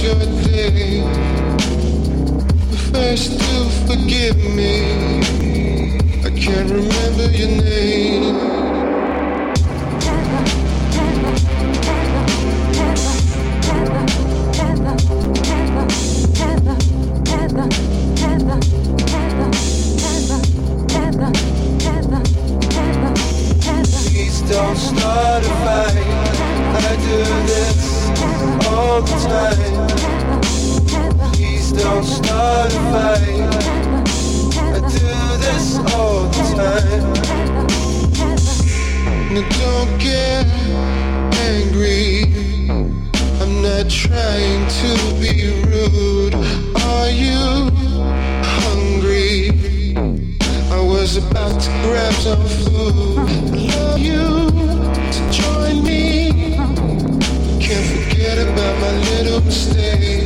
your day. First to forgive me. I can't remember your name. Please don't start a fight. I do this all the time. Please don't start a fight. I do this all the time. Now don't get angry. I'm not trying to be rude. Are you hungry? I was about to grab some food. Love you to join me. Can't forget about my little mistake.